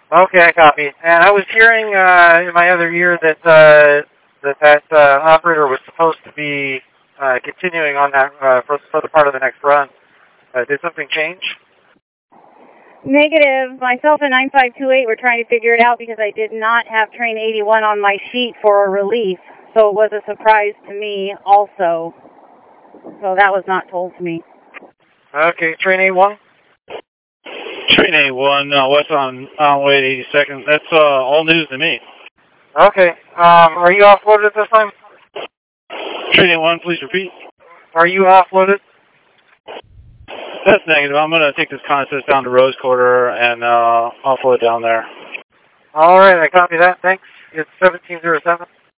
Okay, I copy. And I was hearing in my other ear that that operator was supposed to be continuing on that for the part of the next run. Did something change? Negative. Myself and 9528 were trying to figure it out because I did not have train 81 on my sheet for a relief. So it was a surprise to me also. So that was not told to me. Okay, train 81? Train 81, west on way to 82nd. That's all news to me. Okay. Are you offloaded at this time? Train 81, please repeat. Are you offloaded? That's negative. I'm going to take this consist down to Rose Quarter and offload down there. All right, I copy that. Thanks. It's 1707.